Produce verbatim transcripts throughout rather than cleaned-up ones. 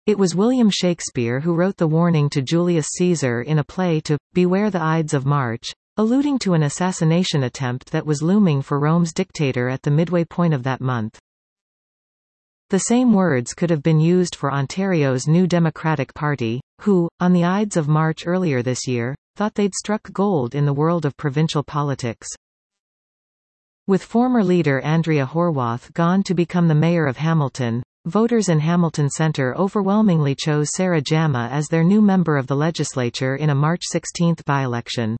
It was William Shakespeare who wrote the warning to Julius Caesar in a play to "Beware the Ides of March," alluding to an assassination attempt that was looming for Rome's dictator at the midway point of that month. The same words could have been used for Ontario's New Democratic Party, who, on the Ides of March earlier this year, thought they'd struck gold in the world of provincial politics. With former leader Andrea Horwath gone to become the mayor of Hamilton, voters in Hamilton Centre overwhelmingly chose Sarah Jama as their new member of the legislature in a March sixteenth by-election.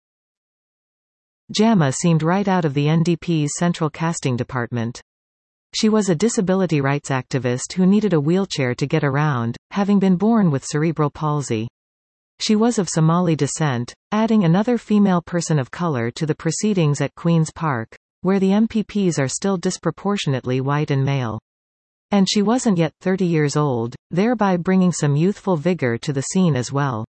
Jama seemed right out of the N D P's central casting department. She was a disability rights activist who needed a wheelchair to get around, having been born with cerebral palsy. She was of Somali descent, adding another female person of color to the proceedings at Queen's Park, where the M P Ps are still disproportionately white and male. And she wasn't yet thirty years old, thereby bringing some youthful vigor to the scene as well.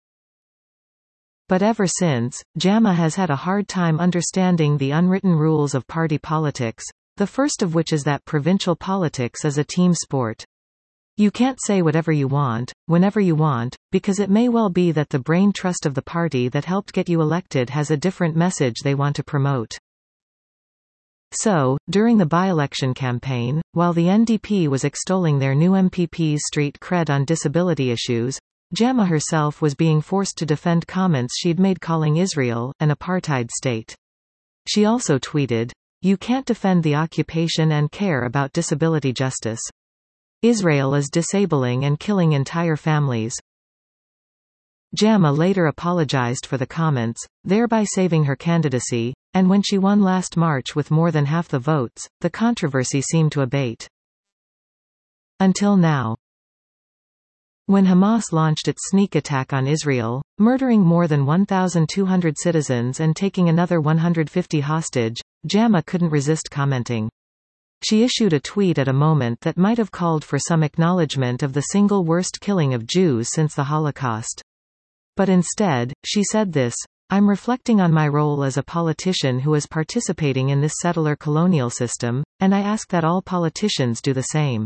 But ever since, Jama has had a hard time understanding the unwritten rules of party politics, the first of which is that provincial politics is a team sport. You can't say whatever you want, whenever you want, because it may well be that the brain trust of the party that helped get you elected has a different message they want to promote. So, during the by-election campaign, while the N D P was extolling their new M P P's street cred on disability issues, Jama herself was being forced to defend comments she'd made calling Israel an apartheid state. She also tweeted, "You can't defend the occupation and care about disability justice. Israel is disabling and killing entire families." Jama later apologized for the comments, thereby saving her candidacy, and when she won last March with more than half the votes, the controversy seemed to abate. Until now. When Hamas launched its sneak attack on Israel, murdering more than one thousand two hundred citizens and taking another one hundred fifty hostage, Jama couldn't resist commenting. She issued a tweet at a moment that might have called for some acknowledgement of the single worst killing of Jews since the Holocaust. But instead, she said this: "I'm reflecting on my role as a politician who is participating in this settler colonial system, and I ask that all politicians do the same."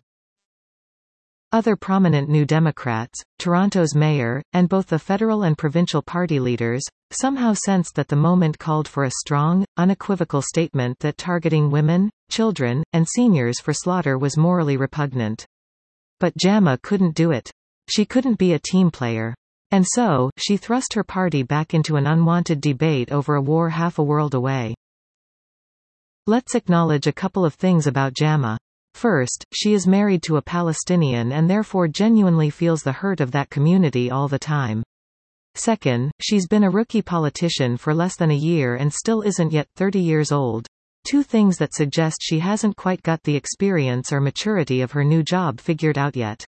Other prominent New Democrats, Toronto's mayor, and both the federal and provincial party leaders, somehow sensed that the moment called for a strong, unequivocal statement that targeting women, children, and seniors for slaughter was morally repugnant. But Jama couldn't do it. She couldn't be a team player. And so, she thrust her party back into an unwanted debate over a war half a world away. Let's acknowledge a couple of things about Jama. First, she is married to a Palestinian and therefore genuinely feels the hurt of that community all the time. Second, she's been a rookie politician for less than a year and still isn't yet thirty years old. Two things that suggest she hasn't quite got the experience or maturity of her new job figured out yet.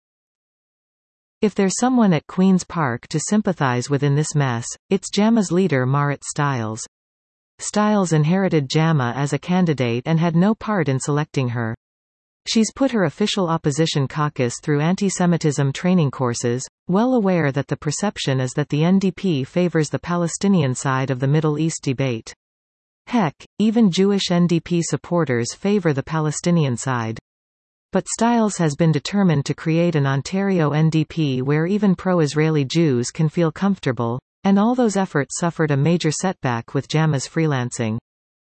If there's someone at Queen's Park to sympathize with in this mess, it's Jama's leader Marit Stiles. Stiles inherited Jama as a candidate and had no part in selecting her. She's put her official opposition caucus through anti-Semitism training courses, well aware that the perception is that the N D P favors the Palestinian side of the Middle East debate. Heck, even Jewish N D P supporters favor the Palestinian side. But Stiles has been determined to create an Ontario N D P where even pro-Israeli Jews can feel comfortable, and all those efforts suffered a major setback with Jama's freelancing.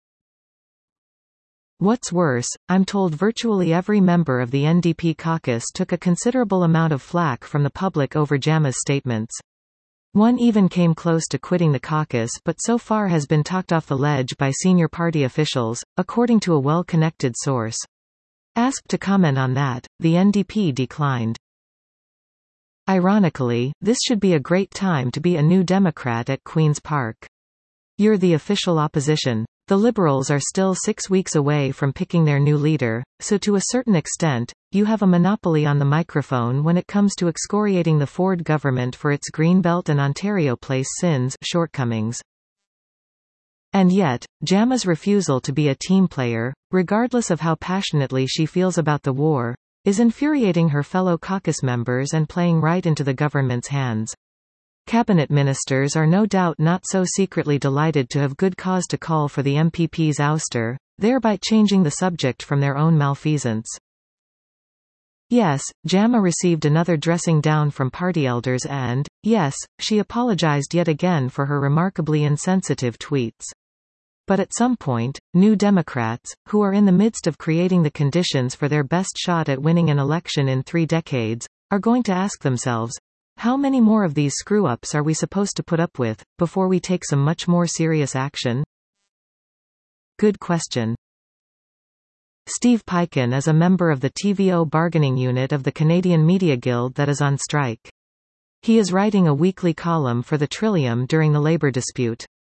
What's worse, I'm told virtually every member of the N D P caucus took a considerable amount of flack from the public over Jama's statements. One even came close to quitting the caucus but so far has been talked off the ledge by senior party officials, according to a well-connected source. Asked to comment on that, the N D P declined. Ironically, this should be a great time to be a New Democrat at Queen's Park. You're the official opposition. The Liberals are still six weeks away from picking their new leader, so to a certain extent, you have a monopoly on the microphone when it comes to excoriating the Ford government for its Greenbelt and Ontario Place sins, shortcomings. And yet, Jama's refusal to be a team player, regardless of how passionately she feels about the war, is infuriating her fellow caucus members and playing right into the government's hands. Cabinet ministers are no doubt not so secretly delighted to have good cause to call for the M P P's ouster, thereby changing the subject from their own malfeasance. Yes, JAMA received another dressing down from party elders and, yes, she apologized yet again for her remarkably insensitive tweets. But at some point, New Democrats, who are in the midst of creating the conditions for their best shot at winning an election in three decades, are going to ask themselves, how many more of these screw-ups are we supposed to put up with, before we take some much more serious action? Good question. Steve Peikin is a member of the T V O bargaining unit of the Canadian Media Guild that is on strike. He is writing a weekly column for the Trillium during the labor dispute.